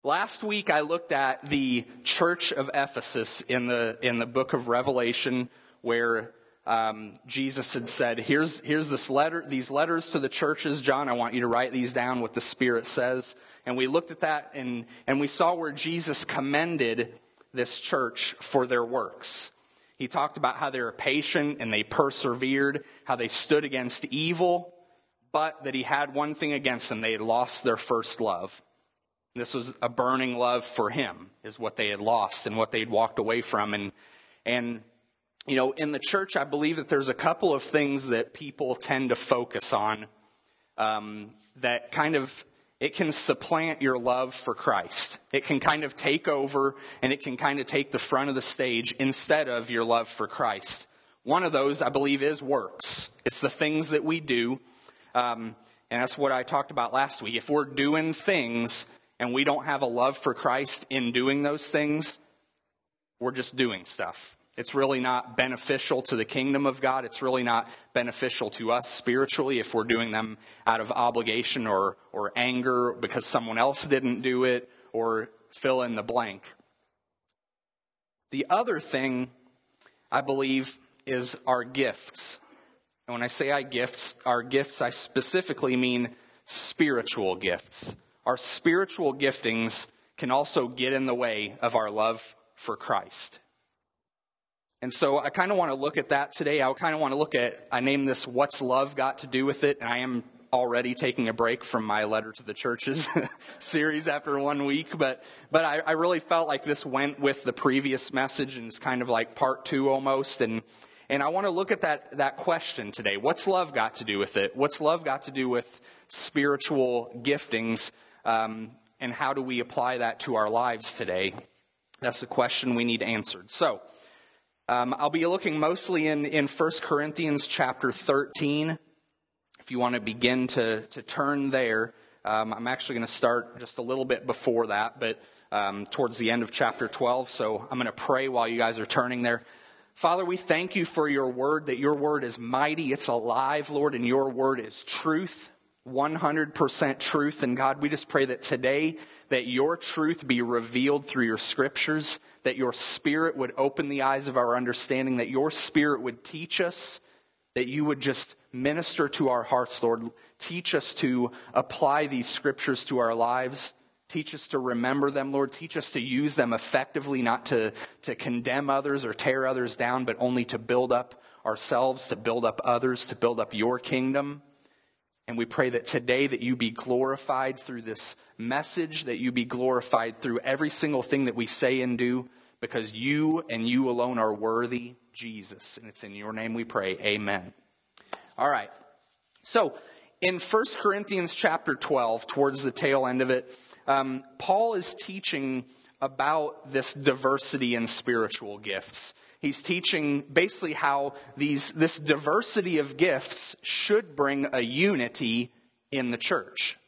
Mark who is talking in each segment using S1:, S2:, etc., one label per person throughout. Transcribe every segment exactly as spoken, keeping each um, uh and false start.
S1: Last week I looked at the church of Ephesus in the in the book of Revelation, where um, Jesus had said, "Here's here's this letter, these letters to the churches, John. I want you to write these down, what the Spirit says." And we looked at that, and and we saw where Jesus commended this church for their works. He talked about how they were patient and they persevered, how they stood against evil, but that he had one thing against them: they had lost their first love. This was a burning love for him, is what they had lost and what they'd walked away from. And, and you know, in the church, I believe that there's a couple of things that people tend to focus on um, that kind of, it can supplant your love for Christ. It can kind of take over, and it can kind of take the front of the stage instead of your love for Christ. One of those, I believe, is works. It's the things that we do. Um, and that's what I talked about last week. If we're doing things and we don't have a love for Christ in doing those things, we're just doing stuff. It's really not beneficial to the kingdom of God. It's really not beneficial to us spiritually if we're doing them out of obligation or, or anger because someone else didn't do it, or fill in the blank. The other thing, I believe, is our gifts. And when I say I gifts, our gifts, I specifically mean spiritual gifts. Our spiritual giftings can also get in the way of our love for Christ. And so I kind of want to look at that today. I kind of want to look at, I named this What's Love Got to Do with It? And I am already taking a break from my Letter to the Churches series after one week. But but I, I really felt like this went with the previous message, and it's kind of like part two almost. And and I want to look at that, that question today. What's love got to do with it? What's love got to do with spiritual giftings? Um, and how do we apply that to our lives today? That's the question we need answered. So, um, I'll be looking mostly in, in First Corinthians chapter thirteen. If you want to begin to, to turn there, um, I'm actually going to start just a little bit before that, but um, towards the end of chapter twelve. So I'm going to pray while you guys are turning there. Father, we thank you for your word, that your word is mighty, it's alive, Lord, and your word is truth. one hundred percent truth. And God, we just pray that today that your truth be revealed through your scriptures, that your Spirit would open the eyes of our understanding, that your Spirit would teach us, that you would just minister to our hearts, Lord. Teach us to apply these scriptures to our lives. Teach us to remember them, Lord. Teach us to use them effectively, not to, to condemn others or tear others down, but only to build up ourselves, to build up others, to build up your kingdom. And we pray that today that you be glorified through this message, that you be glorified through every single thing that we say and do, because you and you alone are worthy, Jesus. And it's in your name we pray. Amen. All right. So in First Corinthians chapter twelve, towards the tail end of it, um, Paul is teaching about this diversity in spiritual gifts. He's teaching basically how these this diversity of gifts should bring a unity in the church.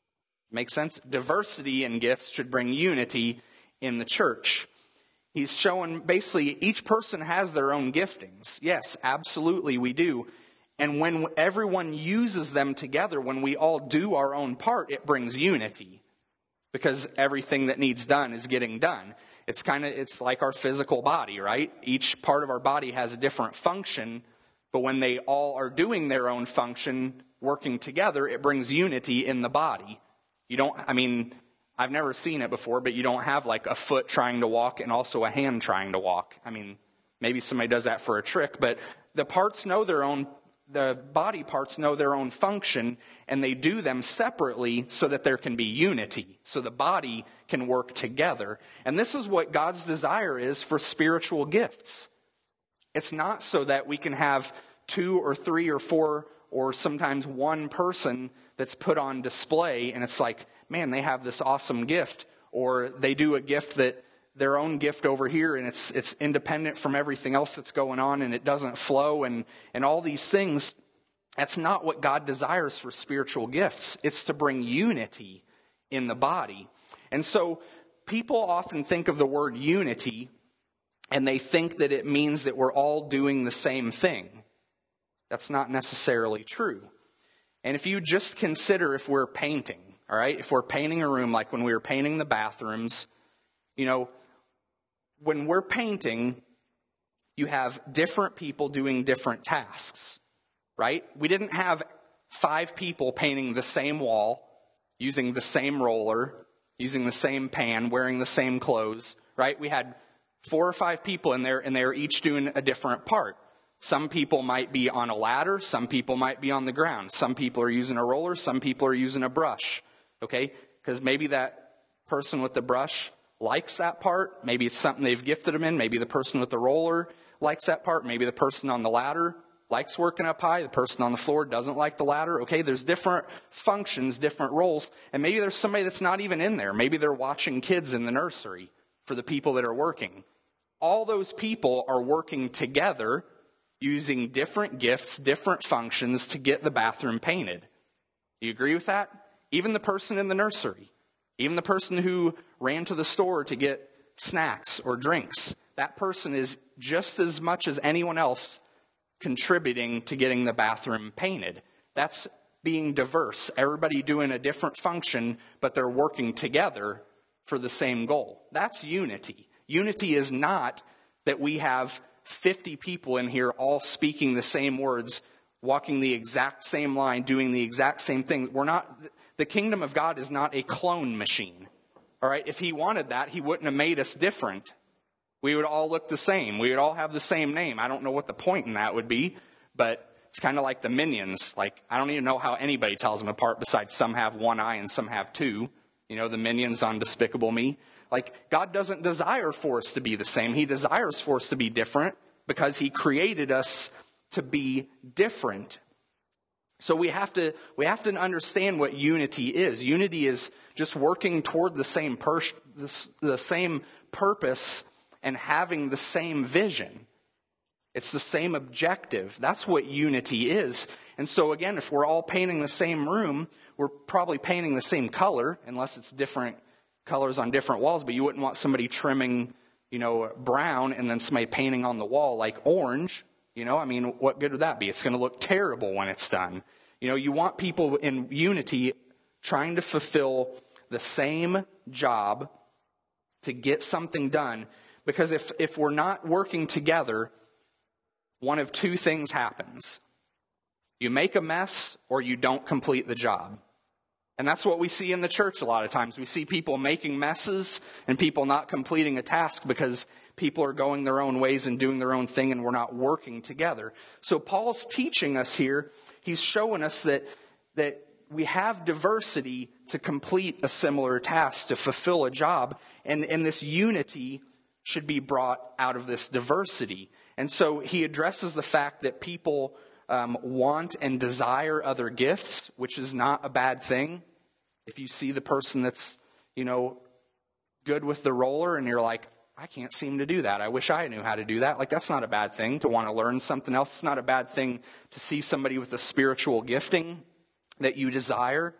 S1: Make sense? Diversity in gifts should bring unity in the church. He's showing basically each person has their own giftings. Yes, absolutely we do. And when everyone uses them together, when we all do our own part, it brings unity. Because everything that needs done is getting done. It's kind of, it's like our physical body, right? Each part of our body has a different function, but when they all are doing their own function, working together, it brings unity in the body. You don't, I mean, I've never seen it before, but you don't have like a foot trying to walk and also a hand trying to walk. I mean, maybe somebody does that for a trick, but the parts know their own, the body parts know their own function, and they do them separately so that there can be unity, so the body can work together. And this is what God's desire is for spiritual gifts. It's not so that we can have two or three or four or sometimes one person that's put on display, and it's like, man, they have this awesome gift, or they do a gift that their own gift over here, and it's it's independent from everything else that's going on, and it doesn't flow, and, and all these things. That's not what God desires for spiritual gifts. It's to bring unity in the body. And so people often think of the word unity, and they think that it means that we're all doing the same thing. That's not necessarily true. And if you just consider if we're painting, all right? If we're painting a room, like when we were painting the bathrooms, you know, when we're painting, you have different people doing different tasks, right? We didn't have five people painting the same wall, using the same roller, using the same pan, wearing the same clothes, right? We had four or five people in there, and they were each doing a different part. Some people might be on a ladder. Some people might be on the ground. Some people are using a roller. Some people are using a brush, okay? Because maybe that person with the brush likes that part. Maybe it's something they've gifted them in. Maybe the person with the roller likes that part. Maybe the person on the ladder likes working up high. The person on the floor doesn't like the ladder. Okay, there's different functions, different roles. And maybe there's somebody that's not even in there. Maybe they're watching kids in the nursery for the people that are working. All those people are working together using different gifts, different functions to get the bathroom painted. Do you agree with that? Even the person in the nursery, even the person who ran to the store to get snacks or drinks, that person is just as much as anyone else contributing to getting the bathroom painted. That's being diverse. Everybody doing a different function, but they're working together for the same goal. That's unity. Unity is not that we have fifty people in here all speaking the same words, walking the exact same line, doing the exact same thing. We're not, the kingdom of God is not a clone machine. All right, if he wanted that, he wouldn't have made us different. We would all look the same. We would all have the same name. I don't know what the point in that would be, but it's kind of like the Minions. Like, I don't even know how anybody tells them apart besides some have one eye and some have two. You know, the Minions on Despicable Me. Like, God doesn't desire for us to be the same. He desires for us to be different because he created us to be different. So we have to we have to understand what unity is. Unity is just working toward the same pers- the, the same purpose and having the same vision. It's the same objective. That's what unity is. And so again, if we're all painting the same room, we're probably painting the same color, unless it's different colors on different walls. But you wouldn't want somebody trimming, you know, brown and then somebody painting on the wall like orange. You know, I mean, what good would that be? It's going to look terrible when it's done. You know, you want people in unity trying to fulfill the same job to get something done. Because if, if we're not working together, one of two things happens. You make a mess or you don't complete the job. And that's what we see in the church a lot of times. We see people making messes and people not completing a task because people are going their own ways and doing their own thing and we're not working together. So Paul's teaching us here. He's showing us that, that we have diversity to complete a similar task, to fulfill a job. And, and this unity should be brought out of this diversity. And so he addresses the fact that people um, want and desire other gifts, which is not a bad thing. If you see the person that's, you know, good with the roller and you're like, I can't seem to do that. I wish I knew how to do that. Like, that's not a bad thing to want to learn something else. It's not a bad thing to see somebody with a spiritual gifting that you desire.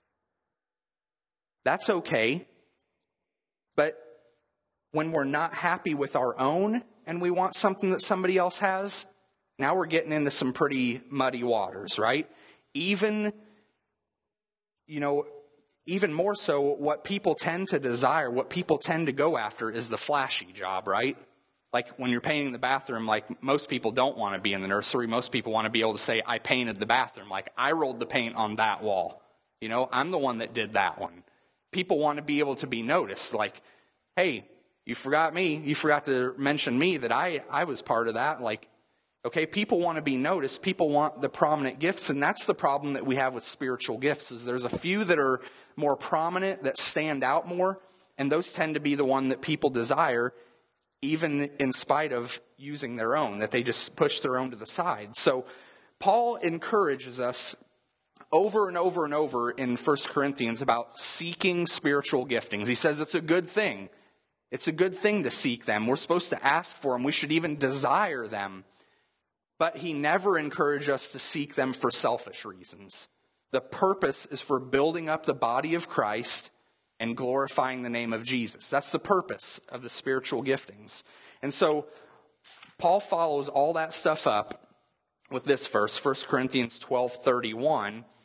S1: That's okay. But when we're not happy with our own and we want something that somebody else has, now we're getting into some pretty muddy waters, right? Even, you know, even more so, what people tend to desire, what people tend to go after is the flashy job, right? Like when you're painting the bathroom, like most people don't want to be in the nursery. Most people want to be able to say, I painted the bathroom. Like, I rolled the paint on that wall. You know, I'm the one that did that one. People want to be able to be noticed. Like, hey, you forgot me. You forgot to mention me that I, I was part of that. Like, okay, people want to be noticed. People want the prominent gifts, and that's the problem that we have with spiritual gifts, is there's a few that are more prominent, that stand out more, and those tend to be the one that people desire, even in spite of using their own, that they just push their own to the side. So Paul encourages us over and over and over in First Corinthians about seeking spiritual giftings. He says it's a good thing. It's a good thing to seek them. We're supposed to ask for them. We should even desire them. But he never encouraged us to seek them for selfish reasons. The purpose is for building up the body of Christ and glorifying the name of Jesus. That's the purpose of the spiritual giftings. And so Paul follows all that stuff up with this verse, First Corinthians twelve thirty-one.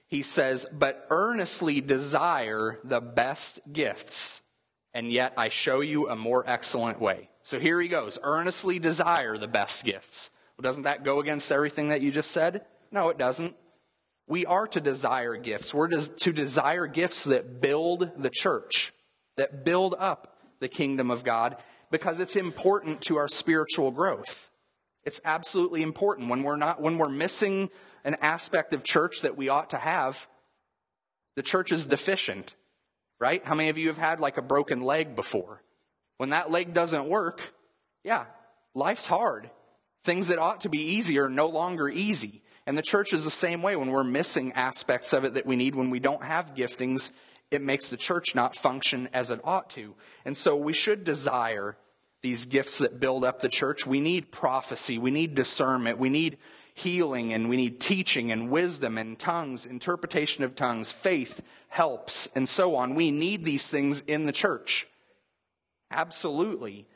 S1: he says, but earnestly desire the best gifts, and yet I show you a more excellent way. So here he goes, earnestly desire the best gifts. Well, doesn't that go against everything that you just said? No, it doesn't. We are to desire gifts. We're to desire gifts that build the church, that build up the kingdom of God, because it's important to our spiritual growth. It's absolutely important. When we're not, when we're missing an aspect of church that we ought to have, the church is deficient, right? How many of you have had like a broken leg before? When that leg doesn't work, yeah, life's hard. Things that ought to be easy are no longer easy. And the church is the same way. When we're missing aspects of it that we need, when we don't have giftings, it makes the church not function as it ought to. And so we should desire these gifts that build up the church. We need prophecy. We need discernment. We need healing, and we need teaching and wisdom and tongues, interpretation of tongues, faith, helps, and so on. We need these things in the church. Absolutely.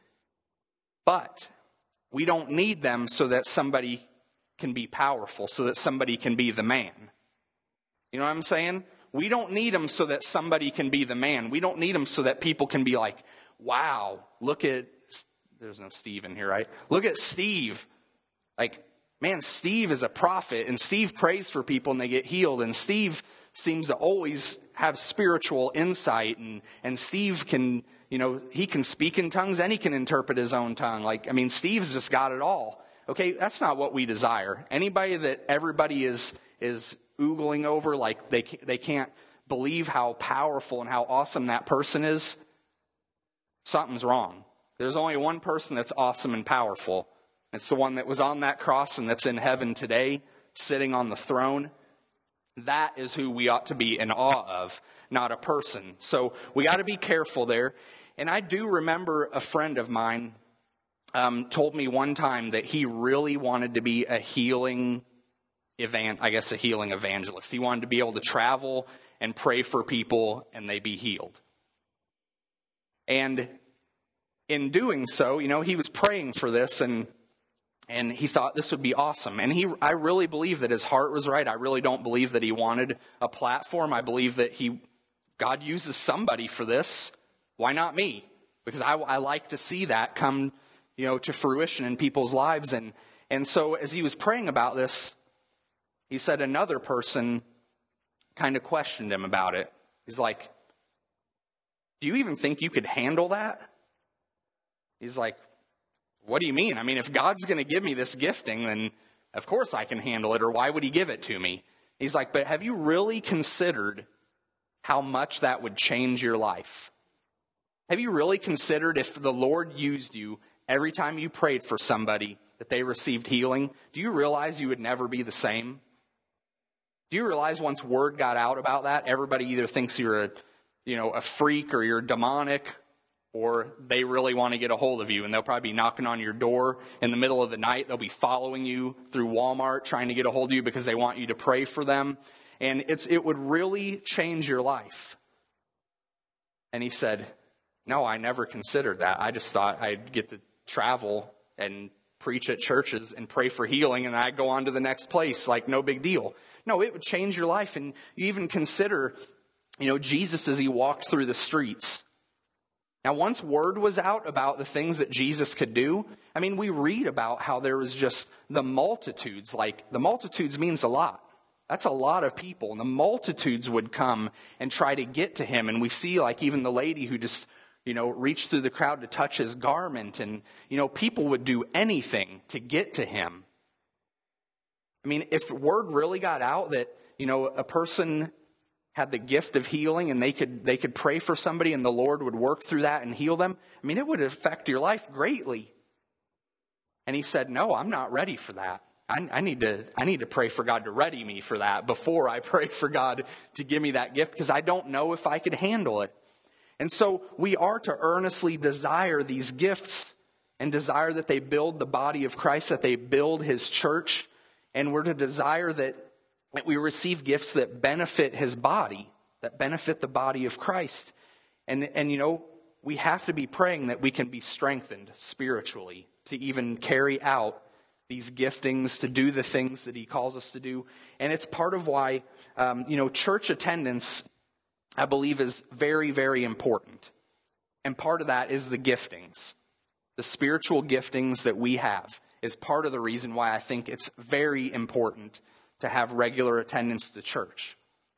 S1: But we don't need them so that somebody can be powerful, so that somebody can be the man. You know what I'm saying? We don't need them so that somebody can be the man. We don't need them so that people can be like, wow, look at, there's no Steve in here, right? Look at Steve. Like, man, Steve is a prophet, and Steve prays for people and they get healed, and Steve seems to always have spiritual insight, and, and Steve can, you know, he can speak in tongues and he can interpret his own tongue. Like, I mean, Steve's just got it all. Okay, that's not what we desire. Anybody that everybody is is oogling over, like they they can't believe how powerful and how awesome that person is, something's wrong. There's only one person that's awesome and powerful. It's the one that was on that cross and that's in heaven today, sitting on the throne. That is who we ought to be in awe of, not a person. So we got to be careful there. And I do remember a friend of mine Um, told me one time that he really wanted to be a healing evan- I guess a healing evangelist. He wanted to be able to travel and pray for people and they be healed. And in doing so, you know, he was praying for this, and and he thought this would be awesome. And he, I really believe that his heart was right. I really don't believe that he wanted a platform. I believe that he, God uses somebody for this. Why not me? Because I, I like to see that come, you know, to fruition in people's lives. And, and so as he was praying about this, he said another person kind of questioned him about it. He's like, do you even think you could handle that? He's like, what do you mean? I mean, if God's going to give me this gifting, then of course I can handle it, or why would he give it to me? He's like, but have you really considered how much that would change your life? Have you really considered if the Lord used you every time you prayed for somebody that they received healing? Do you realize you would never be the same? Do you realize once word got out about that, everybody either thinks you're a, you know, a freak or you're demonic, or they really want to get a hold of you, and they'll probably be knocking on your door in the middle of the night. They'll be following you through Walmart trying to get a hold of you because they want you to pray for them. And it's it would really change your life. And he said, no, I never considered that. I just thought I'd get to travel and preach at churches and pray for healing, and I'd go on to the next place like no big deal. No, it would change your life. And you even consider, you know, Jesus as he walked through the streets. Now, once word was out about the things that Jesus could do, I mean, we read about how there was just the multitudes. Like, the multitudes means a lot. That's a lot of people. And the multitudes would come and try to get to him. And we see, like, even the lady who just, you know, reached through the crowd to touch his garment. And, you know, people would do anything to get to him. I mean, if word really got out that, you know, a person had the gift of healing and they could they could pray for somebody and the Lord would work through that and heal them, I mean, it would affect your life greatly. And he said, no, I'm not ready for that. I, I need to I need to pray for God to ready me for that before I pray for God to give me that gift, because I don't know if I could handle it. And so we are to earnestly desire these gifts and desire that they build the body of Christ, that they build his church. And we're to desire that, that we receive gifts that benefit his body, that benefit the body of Christ. And, and, you know, we have to be praying that we can be strengthened spiritually to even carry out these giftings to do the things that he calls us to do. And it's part of why, um, you know, church attendance, I believe, is very, very important. And part of that is the giftings. The spiritual giftings that we have is part of the reason why I think it's very important to have regular attendance to church.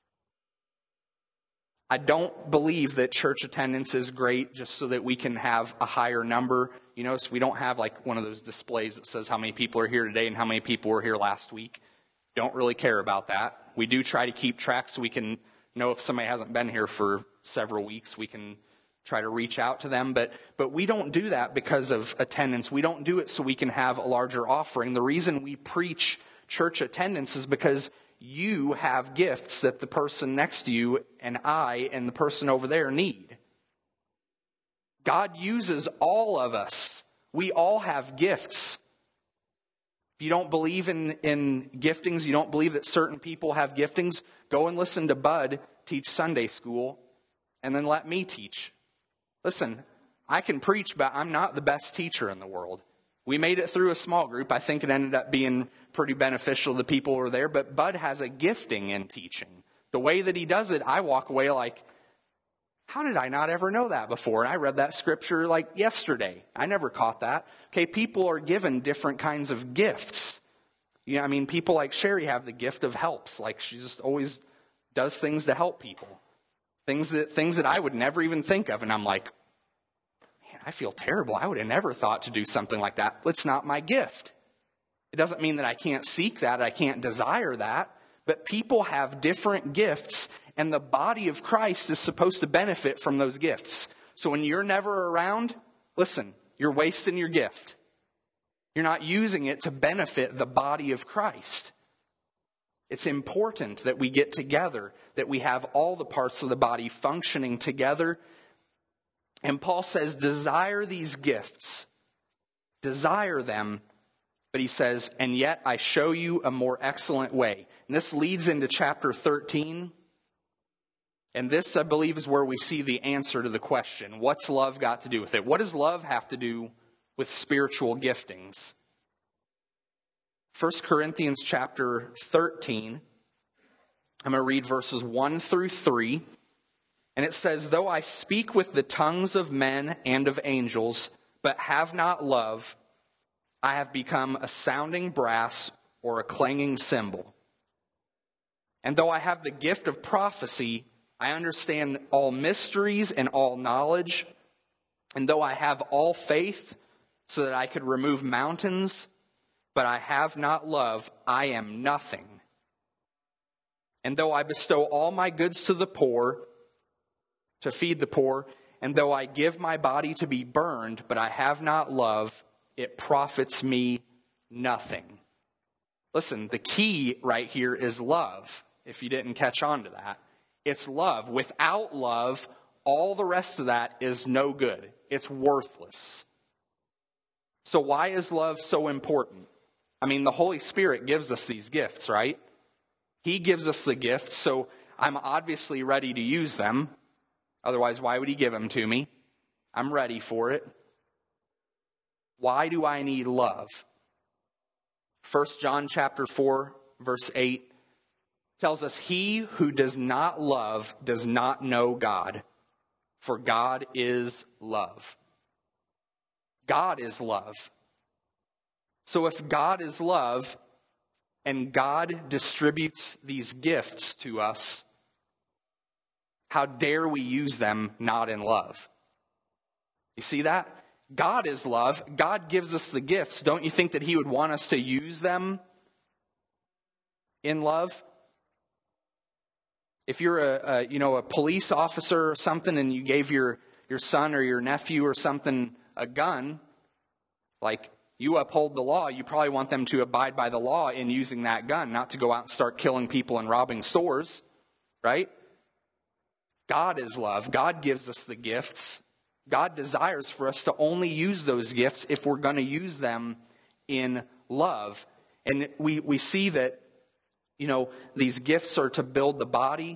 S1: I don't believe that church attendance is great just so that we can have a higher number. You know, so we don't have like one of those displays that says how many people are here today and how many people were here last week. Don't really care about that. We do try to keep track so we can know if somebody hasn't been here for several weeks. We can try to reach out to them. But but we don't do that because of attendance. We don't do it so we can have a larger offering. The reason we preach church attendance is because you have gifts that the person next to you and I and the person over there need. God uses all of us. We all have gifts. If you don't believe in, in giftings, you don't believe that certain people have giftings, go and listen to Bud teach Sunday school, and then let me teach. Listen, I can preach, but I'm not the best teacher in the world. We made it through a small group. I think it ended up being pretty beneficial to the people who were there. But Bud has a gifting in teaching. The way that he does it, I walk away like, how did I not ever know that before? And I read that scripture like yesterday. I never caught that. Okay, people are given different kinds of gifts. You know, I mean, people like Sherry have the gift of helps. Like she just always does things to help people. Things that things that I would never even think of. And I'm like, I feel terrible. I would have never thought to do something like that. It's not my gift. It doesn't mean that I can't seek that. I can't desire that. But people have different gifts, and the body of Christ is supposed to benefit from those gifts. So when you're never around, listen, you're wasting your gift. You're not using it to benefit the body of Christ. It's important that we get together, that we have all the parts of the body functioning together. And Paul says, desire these gifts. Desire them. But he says, and yet I show you a more excellent way. And this leads into chapter thirteen. And this, I believe, is where we see the answer to the question, what's love got to do with it? What does love have to do with spiritual giftings? First Corinthians chapter thirteen. I'm going to read verses one through three. And it says, though I speak with the tongues of men and of angels, but have not love, I have become a sounding brass or a clanging cymbal. And though I have the gift of prophecy, I understand all mysteries and all knowledge. And though I have all faith so that I could remove mountains, but I have not love, I am nothing. And though I bestow all my goods to the poor, to feed the poor, and though I give my body to be burned, but I have not love, it profits me nothing. Listen, the key right here is love, if you didn't catch on to that. It's love. Without love, all the rest of that is no good. It's worthless. So why is love so important? I mean, the Holy Spirit gives us these gifts, right? He gives us the gifts, so I'm obviously ready to use them. Otherwise, why would he give them to me? I'm ready for it. Why do I need love? First John chapter four, verse eight tells us, he who does not love does not know God, for God is love. God is love. So if God is love, and God distributes these gifts to us, how dare we use them not in love? You see that? God is love. God gives us the gifts. Don't you think that he would want us to use them in love? If you're a, a you know a police officer or something, and you gave your, your son or your nephew or something a gun, like you uphold the law, you probably want them to abide by the law in using that gun, not to go out and start killing people and robbing stores, right? God is love. God gives us the gifts. God desires for us to only use those gifts if we're going to use them in love. And we, we see that, you know, these gifts are to build the body,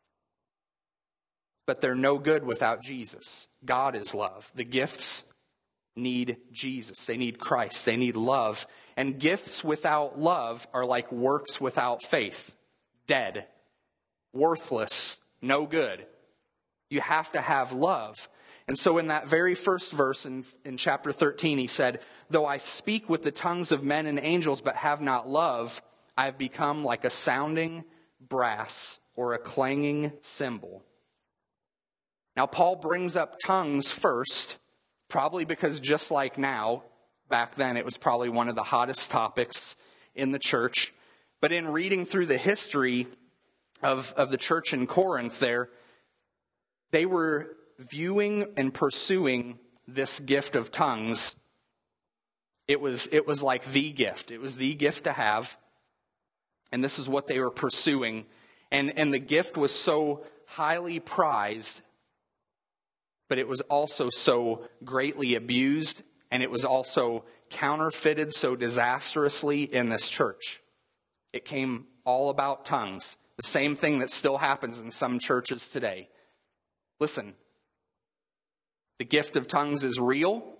S1: but they're no good without Jesus. God is love. The gifts need Jesus. They need Christ. They need love. And gifts without love are like works without faith. Dead. Worthless. No good. You have to have love. And so in that very first verse in, in chapter thirteen, he said, though I speak with the tongues of men and angels but have not love, I have become like a sounding brass or a clanging cymbal. Now, Paul brings up tongues first, probably because just like now, back then it was probably one of the hottest topics in the church. But in reading through the history of, of the church in Corinth there, they were viewing and pursuing this gift of tongues. It was, it was like the gift. It was the gift to have. And this is what they were pursuing. And, and the gift was so highly prized, but it was also so greatly abused, and it was also counterfeited so disastrously in this church. It came all about tongues. The same thing that still happens in some churches today. Listen, the gift of tongues is real.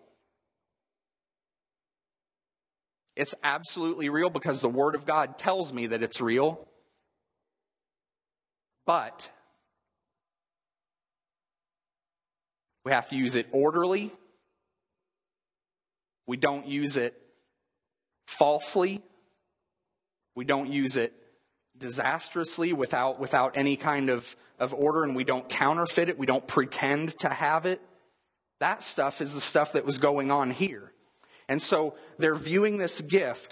S1: It's absolutely real because the Word of God tells me that it's real. But we have to use it orderly. We don't use it falsely. We don't use it disastrously without, without any kind of, of order, and we don't counterfeit it. We don't pretend to have it. That stuff is the stuff that was going on here. And so they're viewing this gift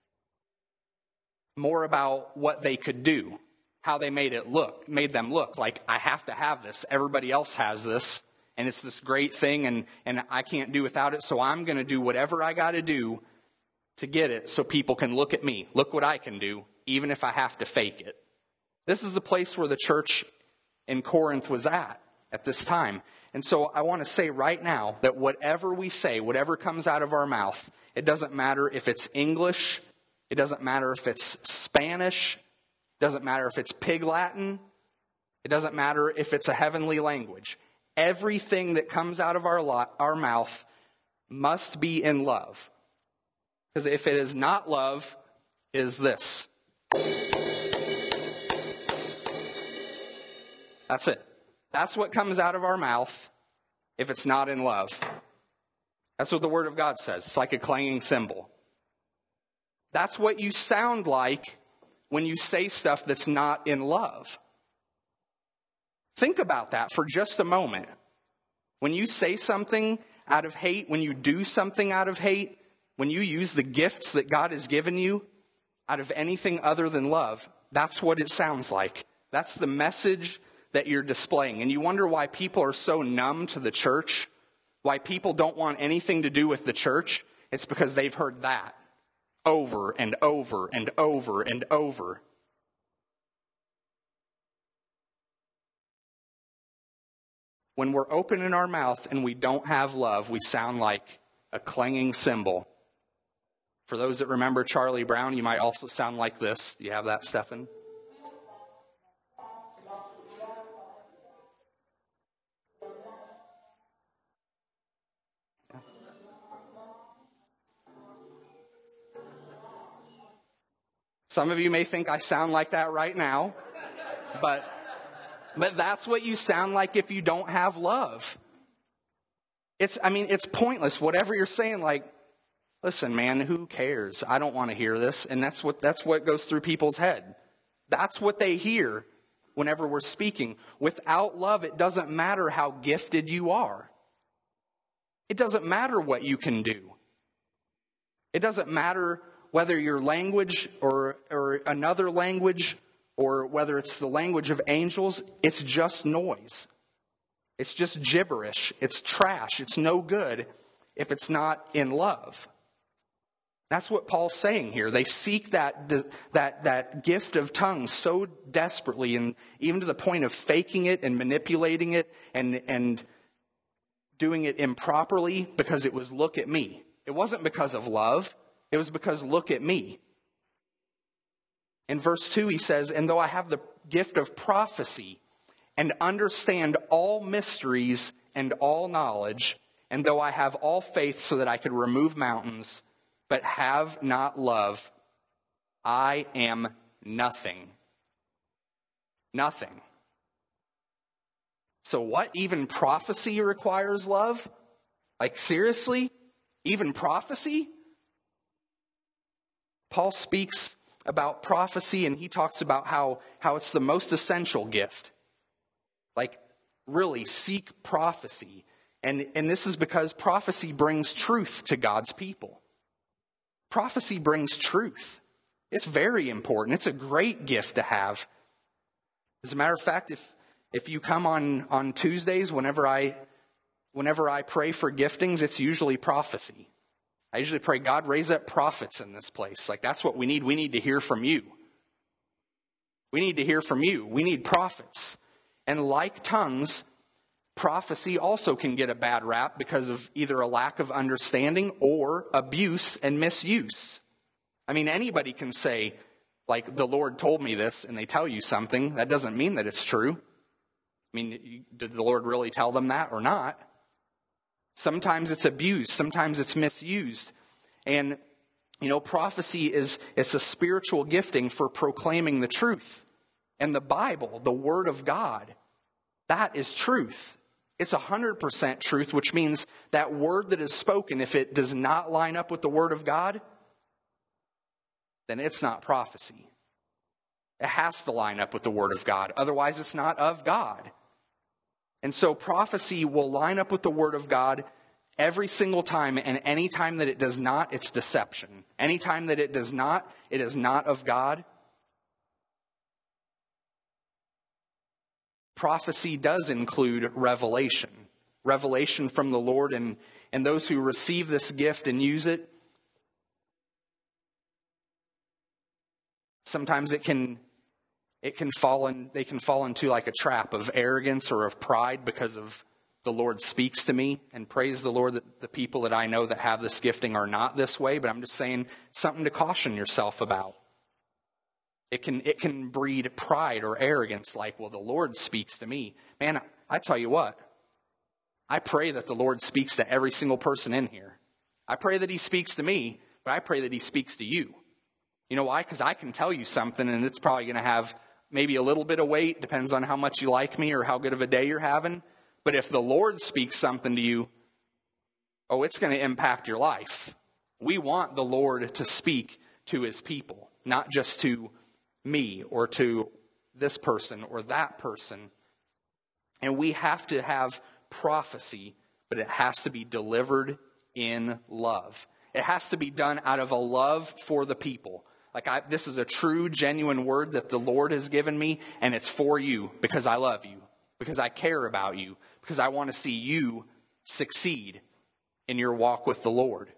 S1: more about what they could do, how they made it look, made them look like, I have to have this. Everybody else has this. And it's this great thing, and, and I can't do without it, so I'm going to do whatever I got to do to get it so people can look at me. Look what I can do, even if I have to fake it. This is the place where the church in Corinth was at, at this time. And so I want to say right now that whatever we say, whatever comes out of our mouth, it doesn't matter if it's English, it doesn't matter if it's Spanish, it doesn't matter if it's Pig Latin, it doesn't matter if it's a heavenly language. Everything that comes out of our lot, our mouth must be in love. Because if it is not love, it is this. That's it. That's what comes out of our mouth if it's not in love. That's what the Word of God says. It's like a clanging cymbal. That's what you sound like when you say stuff that's not in love. Think about that for just a moment. When you say something out of hate, when you do something out of hate, when you use the gifts that God has given you out of anything other than love, that's what it sounds like. That's the message that you're displaying. And you wonder why people are so numb to the church, why people don't want anything to do with the church. It's because they've heard that over and over and over and over. When we're open in our mouth and we don't have love, we sound like a clanging cymbal. For those that remember Charlie Brown, you might also sound like this. Do you have that, Stephan? Some of you may think I sound like that right now, but... But that's what you sound like if you don't have love. It's, I mean, it's pointless. Whatever you're saying, like, listen, man, who cares? I don't want to hear this. And that's what, that's what goes through people's head. That's what they hear whenever we're speaking. Without love, it doesn't matter how gifted you are. It doesn't matter what you can do. It doesn't matter whether your language or, or another language, or whether it's the language of angels, it's just noise. It's just gibberish. It's trash. It's no good if it's not in love. That's what Paul's saying here. They seek that, that, that gift of tongues so desperately, and even to the point of faking it and manipulating it and, and doing it improperly because it was look at me. It wasn't because of love. It was because look at me. In verse two, he says, and though I have the gift of prophecy and understand all mysteries and all knowledge, and though I have all faith so that I could remove mountains, but have not love, I am nothing. Nothing. So what? Even prophecy requires love? Like, seriously? Even prophecy? Paul speaks about prophecy, and he talks about how, how it's the most essential gift. Like, really, seek prophecy. And, and this is because prophecy brings truth to God's people. Prophecy brings truth. It's very important. It's a great gift to have. As a matter of fact, if if you come on, on Tuesdays, whenever I whenever I pray for giftings, it's usually prophecy. I usually pray, God, raise up prophets in this place. Like, that's what we need. We need to hear from you. We need to hear from you. We need prophets. And like tongues, prophecy also can get a bad rap because of either a lack of understanding or abuse and misuse. I mean, anybody can say, like, the Lord told me this, and they tell you something. That doesn't mean that it's true. I mean, did the Lord really tell them that or not? Sometimes it's abused. Sometimes it's misused. And, you know, prophecy is it's a spiritual gifting for proclaiming the truth. And the Bible, the Word of God, that is truth. It's one hundred percent truth, which means that word that is spoken, if it does not line up with the Word of God, then it's not prophecy. It has to line up with the Word of God. Otherwise, it's not of God. And so prophecy will line up with the Word of God every single time, and any time that it does not, it's deception. Any time that it does not, it is not of God. Prophecy does include revelation. Revelation from the Lord, and, and those who receive this gift and use it, sometimes it can it can fall in they can fall into like a trap of arrogance or of pride because of the Lord speaks to me. And praise the Lord that the people that I know that have this gifting are not this way, but I'm just saying something to caution yourself about. It can it can breed pride or arrogance, like, well, the Lord speaks to me. Man, I tell you what, I pray that the Lord speaks to every single person in here. I pray that he speaks to me, but I pray that he speaks to you. You know why? Because I can tell you something, and it's probably going to have maybe a little bit of weight, depends on how much you like me or how good of a day you're having. But if the Lord speaks something to you, oh, it's going to impact your life. We want the Lord to speak to his people, not just to me or to this person or that person. And we have to have prophecy, but it has to be delivered in love. It has to be done out of a love for the people. Like, I, this is a true, genuine word that the Lord has given me, and it's for you because I love you, because I care about you, because I want to see you succeed in your walk with the Lord.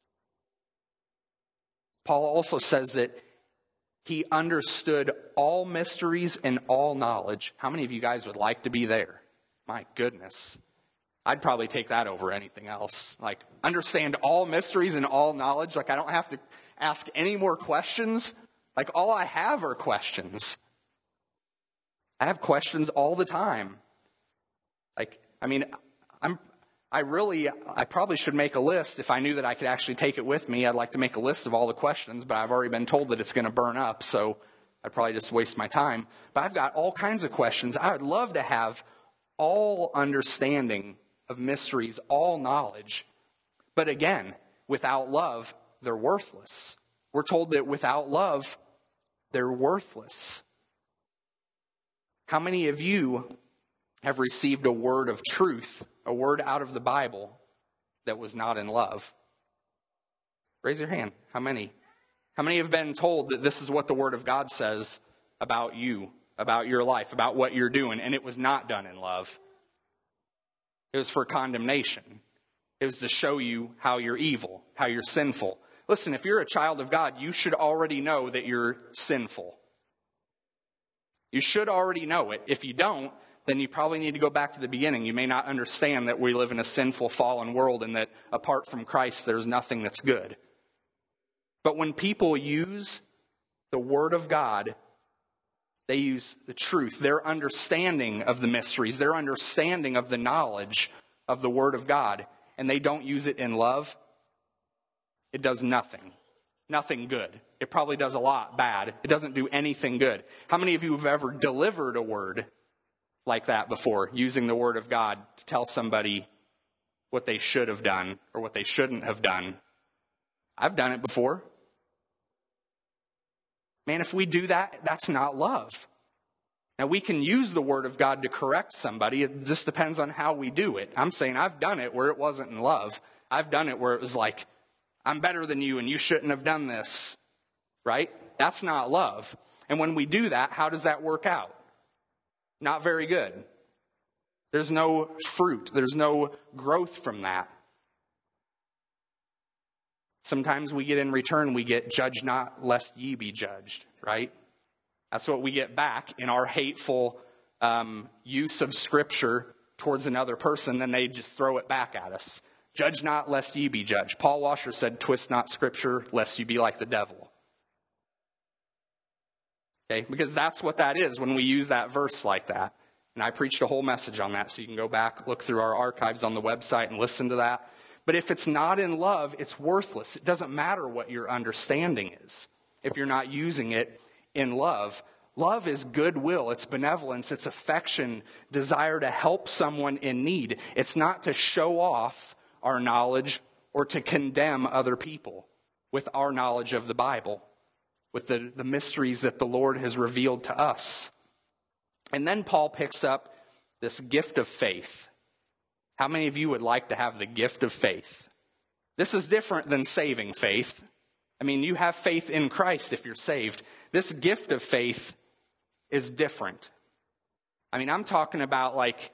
S1: Paul also says that he understood all mysteries and all knowledge. How many of you guys would like to be there? My goodness. I'd probably take that over anything else. Like, understand all mysteries and all knowledge. Like, I don't have to ask any more questions. Like, all I have are questions. I have questions all the time. Like, I mean, I'm, I really, I probably should make a list. If I knew that I could actually take it with me, I'd like to make a list of all the questions, but I've already been told that it's going to burn up, so I'd probably just waste my time. But I've got all kinds of questions. I would love to have all understanding of mysteries, all knowledge. But again, without love, they're worthless. We're told that without love, they're worthless. How many of you have received a word of truth, a word out of the Bible that was not in love? Raise your hand. How many? How many have been told that this is what the Word of God says about you, about your life, about what you're doing, and it was not done in love? It was for condemnation. It was to show you how you're evil, how you're sinful. Listen, if you're a child of God, you should already know that you're sinful. You should already know it. If you don't, then you probably need to go back to the beginning. You may not understand that we live in a sinful, fallen world and that apart from Christ, there's nothing that's good. But when people use the Word of God, they use the truth, their understanding of the mysteries, their understanding of the knowledge of the Word of God, and they don't use it in love, it does nothing. Nothing good. It probably does a lot bad. It doesn't do anything good. How many of you have ever delivered a word like that before, using the word of God to tell somebody what they should have done or what they shouldn't have done? I've done it before. Man, if we do that, that's not love. Now, we can use the word of God to correct somebody. It just depends on how we do it. I'm saying I've done it where it wasn't in love. I've done it where it was like, I'm better than you and you shouldn't have done this. Right? That's not love. And when we do that, how does that work out? Not very good. There's no fruit. There's no growth from that. Sometimes we get in return, we get judge not lest ye be judged, right? That's what we get back in our hateful um, use of Scripture towards another person. Then they just throw it back at us. Judge not lest ye be judged. Paul Washer said, twist not Scripture lest you be like the devil. Okay, because that's what that is when we use that verse like that. And I preached a whole message on that, so you can go back, look through our archives on the website and listen to that. But if it's not in love, it's worthless. It doesn't matter what your understanding is if you're not using it in love. Love is goodwill, it's benevolence, it's affection, desire to help someone in need. It's not to show off our knowledge or to condemn other people with our knowledge of the Bible, with the, the mysteries that the Lord has revealed to us. And then Paul picks up this gift of faith. How many of you would like to have the gift of faith? This is different than saving faith. I mean, you have faith in Christ if you're saved. This gift of faith is different. I mean, I'm talking about like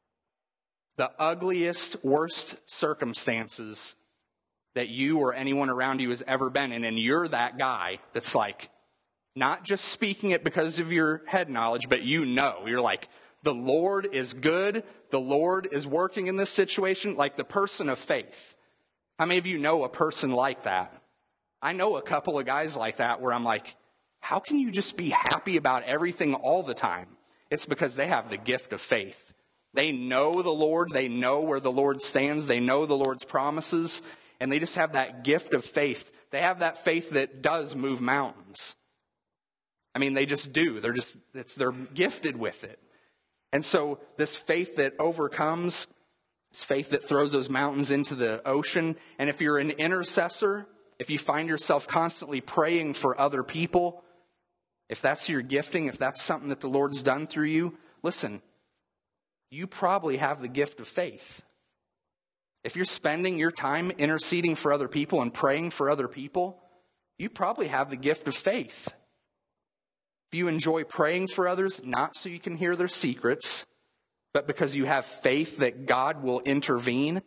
S1: the ugliest, worst circumstances that you or anyone around you has ever been in, and you're that guy that's like, not just speaking it because of your head knowledge, but you know, you're like, the Lord is good, the Lord is working in this situation, like the person of faith. How many of you know a person like that? I know a couple of guys like that where I'm like, how can you just be happy about everything all the time? It's because they have the gift of faith. They know the Lord, they know where the Lord stands, they know the Lord's promises, and they just have that gift of faith. They have that faith that does move mountains. I mean, they just do. They're just, it's, they're gifted with it. And so this faith that overcomes, this faith that throws those mountains into the ocean, and if you're an intercessor, if you find yourself constantly praying for other people, if that's your gifting, if that's something that the Lord's done through you, listen, you probably have the gift of faith. If you're spending your time interceding for other people and praying for other people, you probably have the gift of faith. If you enjoy praying for others, not so you can hear their secrets, but because you have faith that God will intervene,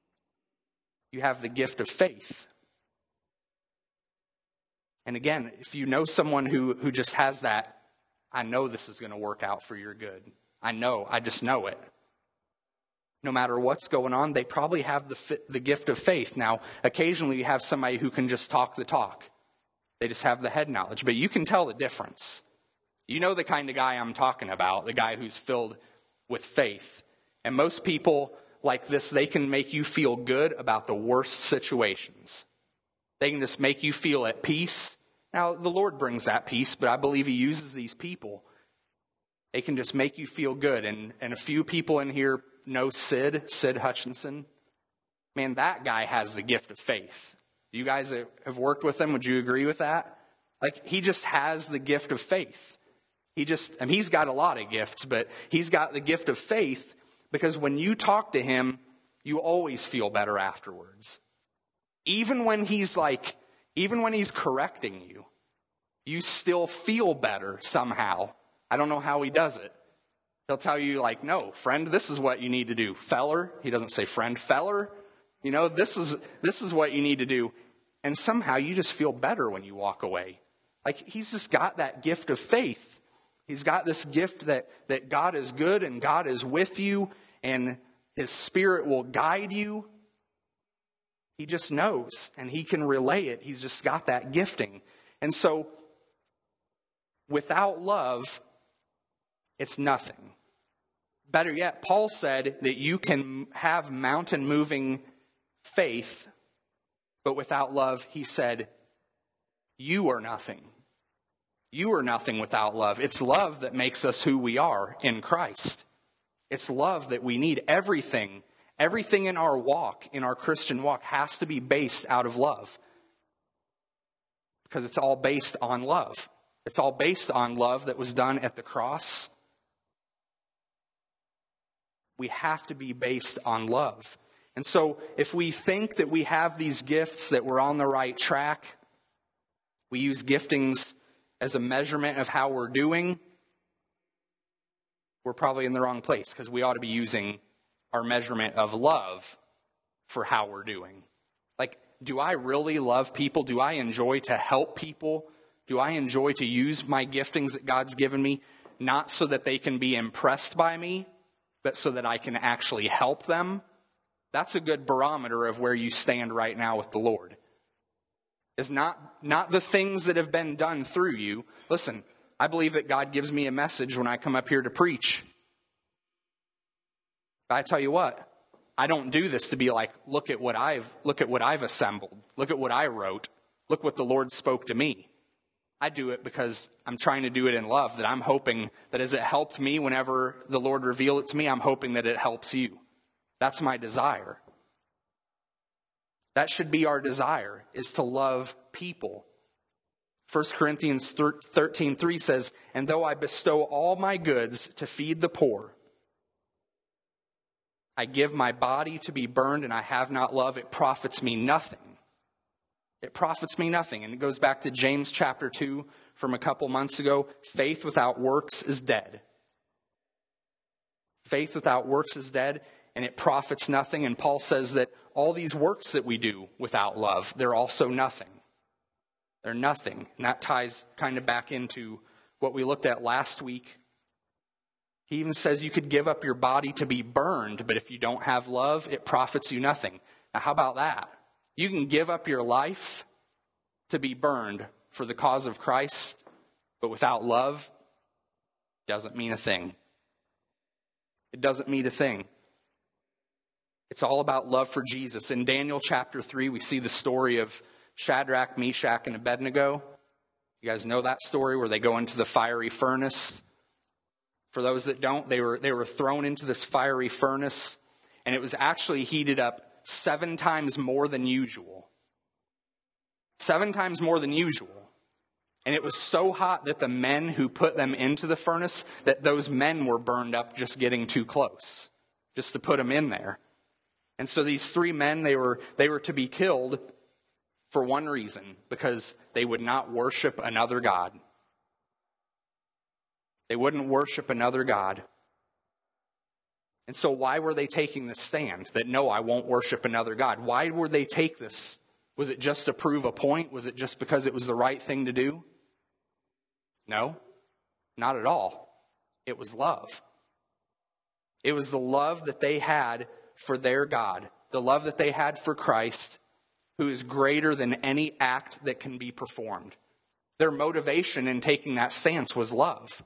S1: you have the gift of faith. And again, if you know someone who, who just has that, I know this is going to work out for your good. I know, I just know it. No matter what's going on, they probably have the, the gift of faith. Now, occasionally you have somebody who can just talk the talk. They just have the head knowledge, but you can tell the difference. You know the kind of guy I'm talking about, the guy who's filled with faith. And most people like this, they can make you feel good about the worst situations. They can just make you feel at peace. Now, the Lord brings that peace, but I believe He uses these people. They can just make you feel good. And, and a few people in here know Sid, Sid Hutchinson. Man, that guy has the gift of faith. You guys that have worked with him, would you agree with that? Like, he just has the gift of faith. He just, I mean, he's got a lot of gifts, but he's got the gift of faith because when you talk to him, you always feel better afterwards. Even when he's like, even when he's correcting you, you still feel better somehow. I don't know how he does it. He'll tell you like, no, friend, this is what you need to do. Feller, he doesn't say friend, feller. You know, this is, this is what you need to do. And somehow you just feel better when you walk away. Like, he's just got that gift of faith. He's got this gift that, that God is good and God is with you and His Spirit will guide you. He just knows and he can relay it. He's just got that gifting. And so without love, it's nothing. Better yet, Paul said that you can have mountain moving faith But without love, he said, you are nothing. You are nothing without love. It's love that makes us who we are in Christ. It's love that we need. Everything, everything in our walk, in our Christian walk, has to be based out of love. Because it's all based on love. It's all based on love that was done at the cross. We have to be based on love. And so if we think that we have these gifts, that we're on the right track, we use giftings as a measurement of how we're doing, we're probably in the wrong place, because we ought to be using our measurement of love for how we're doing. Like, do I really love people? Do I enjoy to help people? Do I enjoy to use my giftings that God's given me, not so that they can be impressed by me, but so that I can actually help them? That's a good barometer of where you stand right now with the Lord. Is not, not the things that have been done through you. Listen, I believe that God gives me a message when I come up here to preach. But I tell you what, I don't do this to be like, look at what I've, look at what I've assembled. Look at what I wrote. Look what the Lord spoke to me. I do it because I'm trying to do it in love, that I'm hoping that as it helped me whenever the Lord revealed it to me, I'm hoping that it helps you. That's my desire. That should be our desire, is to love people. First Corinthians thirteen three says, and though I bestow all my goods to feed the poor, I give my body to be burned and I have not love, it profits me nothing. It profits me nothing. And it goes back to James chapter two from a couple months ago. Faith without works is dead. Faith without works is dead, and it profits nothing. And Paul says that all these works that we do without love, they're also nothing. They're nothing. And that ties kind of back into what we looked at last week. He even says you could give up your body to be burned, but if you don't have love, it profits you nothing. Now, how about that? You can give up your life to be burned for the cause of Christ, but without love, it doesn't mean a thing. It doesn't mean a thing. It's all about love for Jesus. In Daniel chapter three, we see the story of Shadrach, Meshach, and Abednego. You guys know that story where they go into the fiery furnace. For those that don't, they were, they were thrown into this fiery furnace, and it was actually heated up seven times more than usual. Seven times more than usual. And it was so hot that the men who put them into the furnace, that those men were burned up just getting too close, just to put them in there. And so these three men, they were, they were to be killed for one reason, because they would not worship another god. They wouldn't worship another god. And so why were they taking this stand? That no, I won't worship another god. Why would they take this? Was it just to prove a point? Was it just because it was the right thing to do? No, not at all. It was love. It was the love that they had for their God. The love that they had for Christ, who is greater than any act that can be performed. Their motivation in taking that stance was love.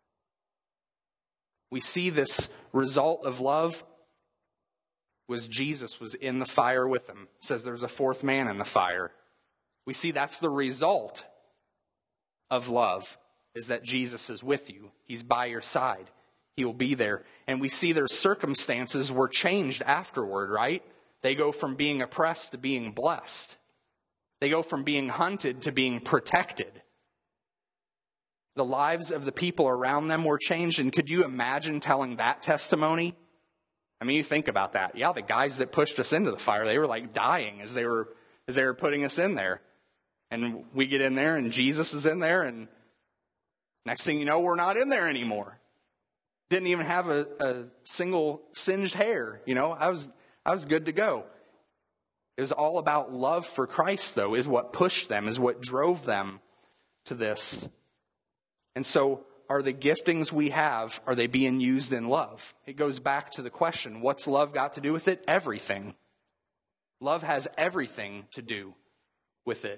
S1: We see this result of love was Jesus was in the fire with them. It says there's a fourth man in the fire. We see that's the result of love, is that Jesus is with you. He's by your side. He will be there. And we see their circumstances were changed afterward, right? They go from being oppressed to being blessed. They go from being hunted to being protected. The lives of the people around them were changed. And could you imagine telling that testimony? I mean, you think about that. Yeah, the guys that pushed us into the fire, they were like dying as they were as they were putting us in there. And we get in there and Jesus is in there, and next thing you know, we're not in there anymore. Didn't even have a, a single singed hair. You know, I was I was good to go. It was all about love for Christ, though, is what pushed them, is what drove them to this. And so, are the giftings we have, are they being used in love? It goes back to the question, what's love got to do with it? Everything. Love has everything to do with it.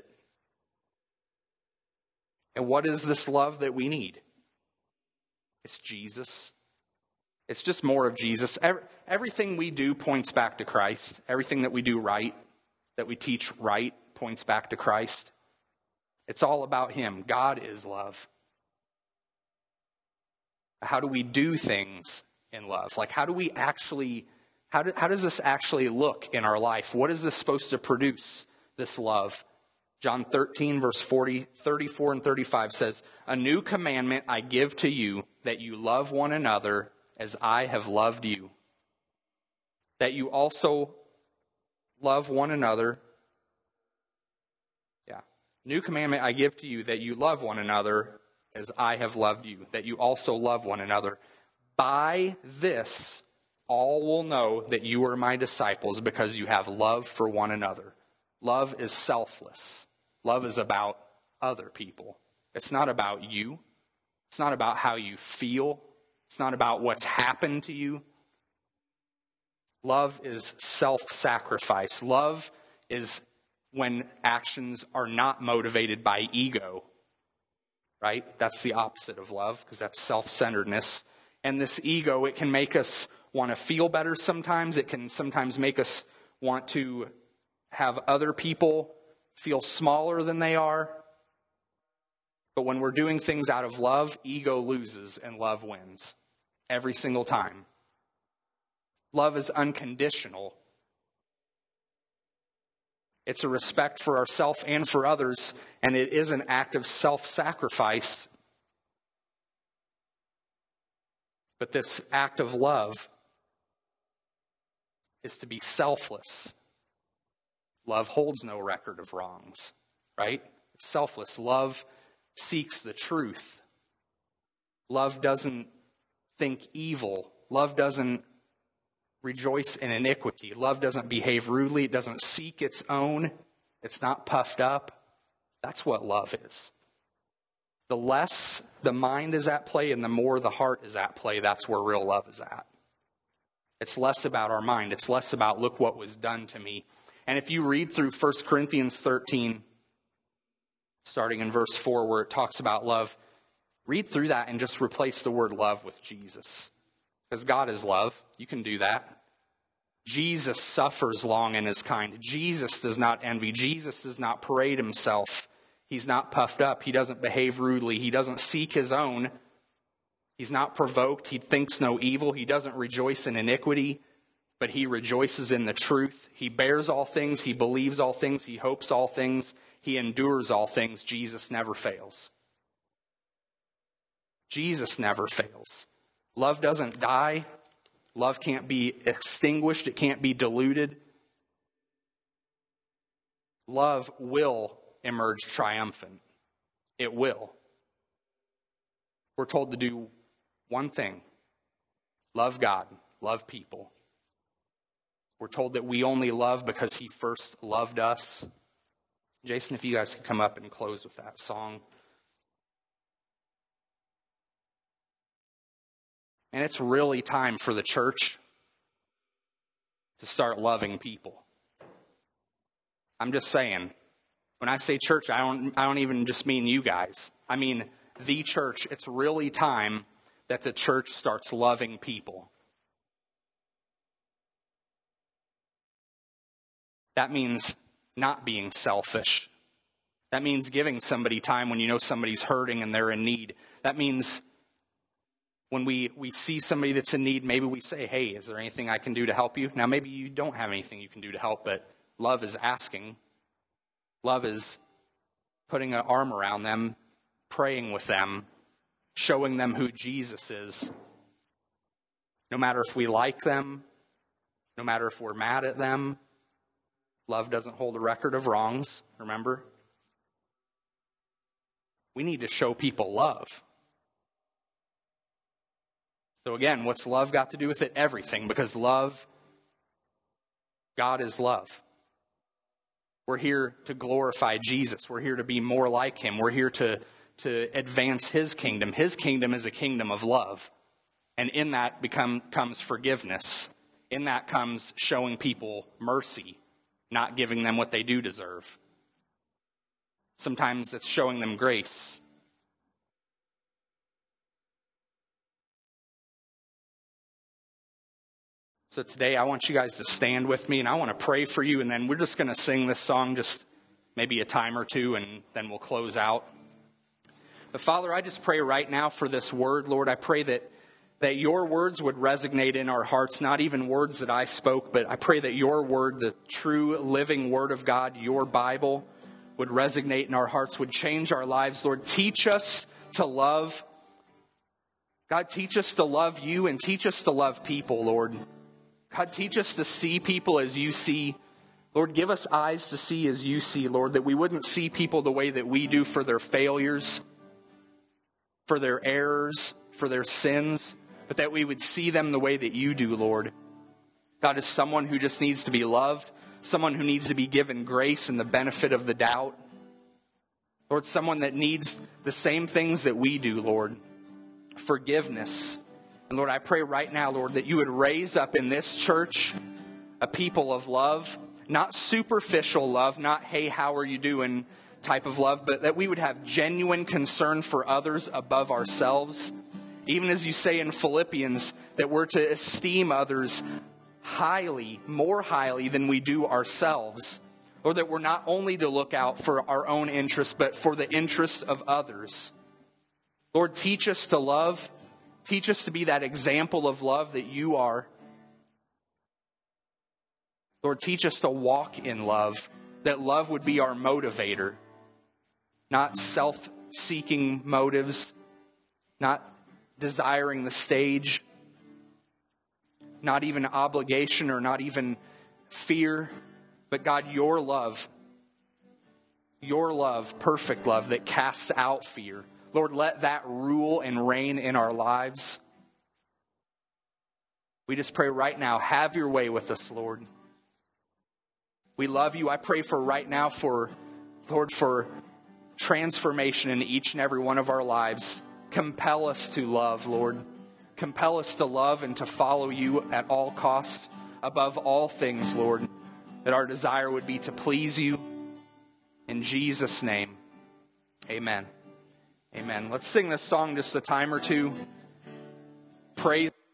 S1: And what is this love that we need? It's Jesus. It's just more of Jesus. Every, everything we do points back to Christ. Everything that we do right that we teach right points back to Christ. It's all about him. God is love. How do we do things in love? Like, how do we actually, how, do, how does this actually look in our life? What is this supposed to produce, this love? John thirteen, verse forty, thirty-four and thirty-five says, "A new commandment I give to you, that you love one another as I have loved you. That you also love one another." Yeah. "New commandment I give to you, that you love one another as I have loved you. That you also love one another. By this, all will know that you are my disciples, because you have love for one another." Love is selfless. Love is about other people. It's not about you. It's not about how you feel. It's not about what's happened to you. Love is self-sacrifice. Love is when actions are not motivated by ego, right? That's the opposite of love, because that's self-centeredness. And this ego, it can make us want to feel better sometimes. It can sometimes make us want to have other people feel smaller than they are. But when we're doing things out of love, ego loses and love wins every single time. Love is unconditional. It's a respect for ourselves and for others, and it is an act of self-sacrifice. But this act of love is to be selfless. Love holds no record of wrongs, right? It's selfless. Love seeks the truth. Love doesn't think evil. Love doesn't rejoice in iniquity. Love doesn't behave rudely. It doesn't seek its own. It's not puffed up. That's what love is. The less the mind is at play and the more the heart is at play, that's where real love is at. It's less about our mind. It's less about, look what was done to me. And if you read through First Corinthians thirteen, starting in verse four, where it talks about love, read through that and just replace the word love with Jesus. Because God is love. You can do that. Jesus suffers long and is kind. Jesus does not envy. Jesus does not parade himself. He's not puffed up. He doesn't behave rudely. He doesn't seek his own. He's not provoked. He thinks no evil. He doesn't rejoice in iniquity, but he rejoices in the truth. He bears all things. He believes all things. He hopes all things. He endures all things. Jesus never fails. Jesus never fails. Love doesn't die. Love can't be extinguished. It can't be diluted. Love will emerge triumphant. It will. We're told to do one thing. Love God. Love people. We're told that we only love because he first loved us. Jason, if you guys could come up and close with that song. And it's really time for the church to start loving people. I'm just saying, when I say church, I don't I don't even just mean you guys. I mean the church. It's really time that the church starts loving people. That means not being selfish. That means giving somebody time when you know somebody's hurting and they're in need. That means when we, we see somebody that's in need, maybe we say, hey, is there anything I can do to help you? Now, maybe you don't have anything you can do to help, but love is asking. Love is putting an arm around them, praying with them, showing them who Jesus is. No matter if we like them, no matter if we're mad at them, love doesn't hold a record of wrongs, remember? We need to show people love. So again, what's love got to do with it? Everything, because love, God is love. We're here to glorify Jesus. We're here to be more like him. We're here to, to advance his kingdom. His kingdom is a kingdom of love. And in that become, comes forgiveness. In that comes showing people mercy, not giving them what they do deserve. Sometimes it's showing them grace. So today I want you guys to stand with me, and I want to pray for you, and then we're just going to sing this song just maybe a time or two, and then we'll close out. But Father, I just pray right now for this word, Lord. I pray that, that your words would resonate in our hearts, not even words that I spoke, but I pray that your word, the true living word of God, your Bible, would resonate in our hearts, would change our lives. Lord, teach us to love. God, teach us to love you and teach us to love people, Lord. God, teach us to see people as you see. Lord, give us eyes to see as you see, Lord, that we wouldn't see people the way that we do for their failures, for their errors, for their sins, but that we would see them the way that you do, Lord. God, as someone who just needs to be loved, someone who needs to be given grace and the benefit of the doubt. Lord, someone that needs the same things that we do, Lord. Forgiveness. And Lord, I pray right now, Lord, that you would raise up in this church a people of love, not superficial love, not, hey, how are you doing type of love, but that we would have genuine concern for others above ourselves. Even as you say in Philippians, that we're to esteem others highly, more highly than we do ourselves. Or that we're not only to look out for our own interests, but for the interests of others. Lord, teach us to love. Teach us to be that example of love that you are. Lord, teach us to walk in love, that love would be our motivator, not self-seeking motives, not desiring the stage, not even obligation or not even fear, but God, your love, your love, perfect love that casts out fear. Lord, let that rule and reign in our lives. We just pray right now, have your way with us, Lord. We love you. I pray for right now for, Lord, for transformation in each and every one of our lives. Compel us to love, Lord. Compel us to love and to follow you at all costs, above all things, Lord. That our desire would be to please you. In Jesus' name, amen. Amen. Let's sing this song just a time or two. Praise